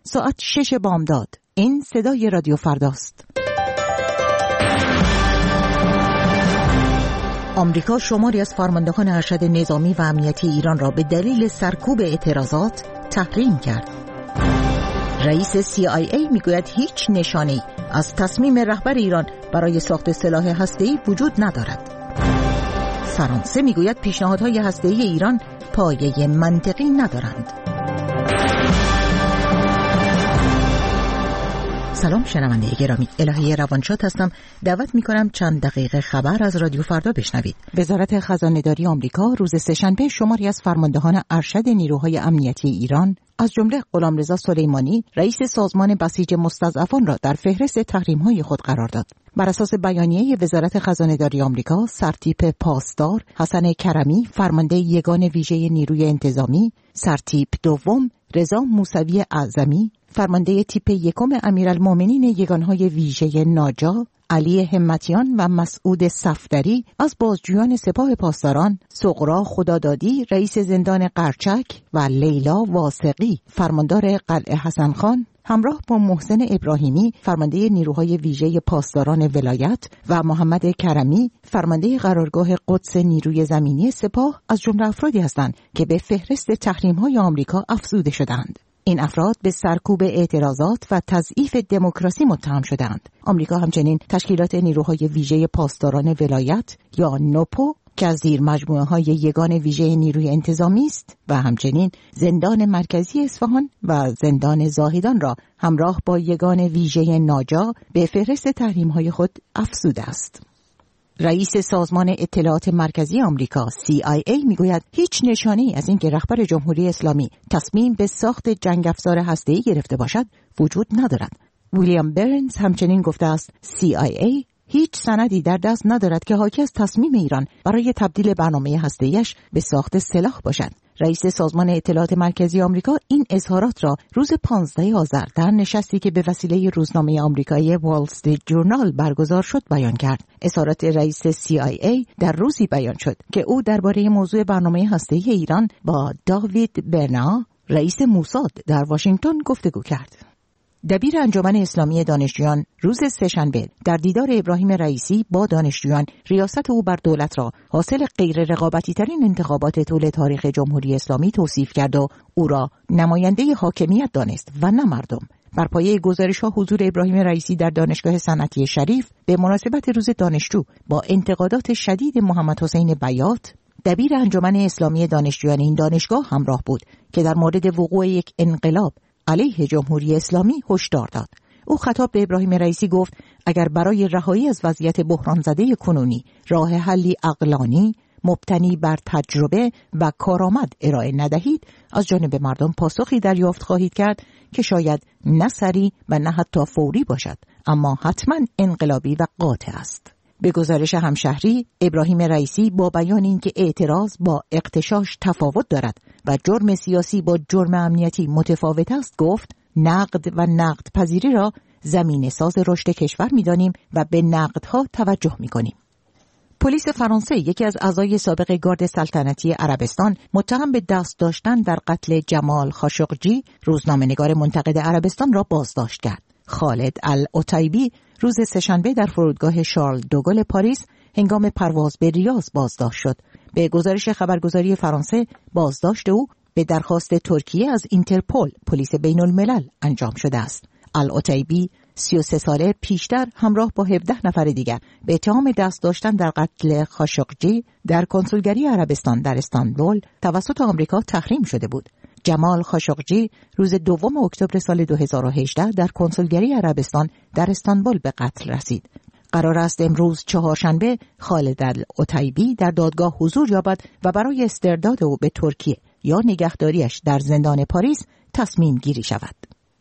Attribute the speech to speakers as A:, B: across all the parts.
A: ساعت 6 بامداد. این صدای رادیو فرداست. آمریکا شماری از فرماندهان ارشد نظامی و امنیتی ایران را به دلیل سرکوب اعتراضات تحریم کرد. رئیس CIA میگوید هیچ نشانه‌ای از تصمیم رهبر ایران برای ساخت سلاح هسته‌ای وجود ندارد. فرانسه میگوید پیشنهادهای هسته‌ای ایران پایه منطقی ندارند. سلام شنونده گرامی، الهی روانشاد هستم. دعوت میکنم چند دقیقه خبر از رادیو فردا بشنوید. وزارت خزانه‌داری آمریکا روز سه‌شنبه شماری از فرماندهان ارشد نیروهای امنیتی ایران از جمله غلامرضا سلیمانی رئیس سازمان بسیج مستضعفان را در فهرست تحریم‌های خود قرار داد. بر اساس بیانیه وزارت خزانه‌داری آمریکا، سرتیپ پاسدار حسن کرمی فرمانده یگان ویژه نیروی انتظامی، سرتیپ دوم رضا موسوی اعظمی فرمانده تیپ یکم امیرالمومنین یگانهای ویژه ناجا، علی همتیان و مسعود صفدری از بازجویان سپاه پاسداران، سغرا خدادادی رئیس زندان قرچک و لیلا واسقی فرماندار قلعه حسن خان همراه با محسن ابراهیمی فرمانده نیروهای ویژه پاسداران ولایت و محمد کرمی فرمانده قرارگاه قدس نیروی زمینی سپاه از جمله افرادی هستند که به فهرست تحریم‌های آمریکا افزوده شدند. این افراد به سرکوب اعتراضات و تضعیف دموکراسی متهم شدند. آمریکا همچنین تشکیلات نیروهای ویژه پاسداران ولایت یا نوپو که از زیر مجموعه های یگان ویژه نیروی انتظامی است و همچنین زندان مرکزی اصفهان و زندان زاهدان را همراه با یگان ویژه ناجا به فهرست تحریم های خود افزوده است. رئیس سازمان اطلاعات مرکزی آمریکا CIA میگوید هیچ نشانه‌ای از اینکه رهبر جمهوری اسلامی تصمیم به ساخت جنگ افزار هسته‌ای گرفته باشد وجود ندارد. ویلیام برنز همچنین گفته است CIA هیچ سندی در دست ندارد که حاکی از تصمیم ایران برای تبدیل برنامه هسته‌ایش به ساخت سلاح باشد. رئیس سازمان اطلاعات مرکزی آمریکا این اظهارات را روز 15 آذر در نشستی که به وسیله روزنامه آمریکایی وال استریت جورنال برگزار شد بیان کرد. اظهارات رئیس CIA در روزی بیان شد که او درباره موضوع برنامه هسته‌ای ایران با داوید برنا رئیس موساد در واشنگتن گفتگو کرد. دبیر انجمن اسلامی دانشجویان روز سه‌شنبه در دیدار ابراهیم رئیسی با دانشجویان ریاست او بر دولت را حاصل غیر رقابتی ترین انتخابات طول تاریخ جمهوری اسلامی توصیف کرد و او را نماینده حاکمیت دانست و نه مردم. بر پایه گزارش‌ها حضور ابراهیم رئیسی در دانشگاه صنعتی شریف به مناسبت روز دانشجو با انتقادات شدید محمد حسین بیات دبیر انجمن اسلامی دانشجویان این دانشگاه همراه بود که در مورد وقوع یک انقلاب علیه جمهوری اسلامی هشدار داد. او خطاب به ابراهیم رئیسی گفت اگر برای رهایی از وضعیت بحران زده کنونی راه حلی عقلانی مبتنی بر تجربه و کارآمد ارائه ندهید از جانب مردم پاسخی دریافت خواهید کرد که شاید نه سریع و نه حتی فوری باشد اما حتما انقلابی و قاطع است. به گزارش همشهری ابراهیم رئیسی با بیان اینکه اعتراض با اغتشاش تفاوت دارد و جرم سیاسی با جرم امنیتی متفاوت است گفت نقد و نقد پذیری را زمینه ساز رشد کشور می‌دانیم و به نقدها توجه می‌کنیم. پلیس فرانسه یکی از اعضای سابق گارد سلطنتی عربستان متهم به دست داشتن در قتل جمال خاشقجی روزنامه‌نگار منتقد عربستان را بازداشت کرد. خالد العتیبی روز سه‌شنبه در فرودگاه شارل دوگل پاریس هنگام پرواز به ریاض بازداشت شد. به گزارش خبرگزاری فرانسه بازداشت او به درخواست ترکیه از اینترپل پلیس بین الملل انجام شده است. العتیبی 33 ساله پیشتر همراه با 17 نفر دیگر به اتهام دست داشتن در قتل خاشقجی در کنسولگری عربستان در استانبول توسط آمریکا تحریم شده بود. جمال خاشقجی روز 2 اکتبر سال 2018 در کنسولگری عربستان در استانبول به قتل رسید. قرار است امروز چهارشنبه خالد العتیبی در دادگاه حضور یابد و برای استرداد او به ترکیه یا نگهداریش در زندان پاریس تصمیم گیری شود.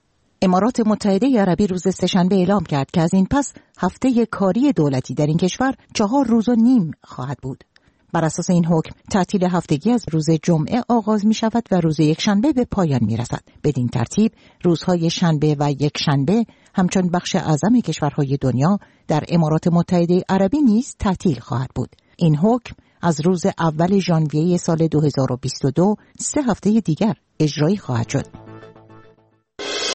A: امارات متحده عربی روز سه‌شنبه اعلام کرد که از این پس هفته کاری دولتی در این کشور 4 روز و نیم خواهد بود. بر اساس این حکم تعطیل هفتگی از روز جمعه آغاز می شود و روز یکشنبه به پایان می رسد. بدین ترتیب روزهای شنبه و یکشنبه همچون بخش اعظم کشورهای دنیا در امارات متحده عربی نیز تعطیل خواهد بود. این حکم از روز اول ژانویه سال 2022 3 هفته دیگر اجرایی خواهد شد.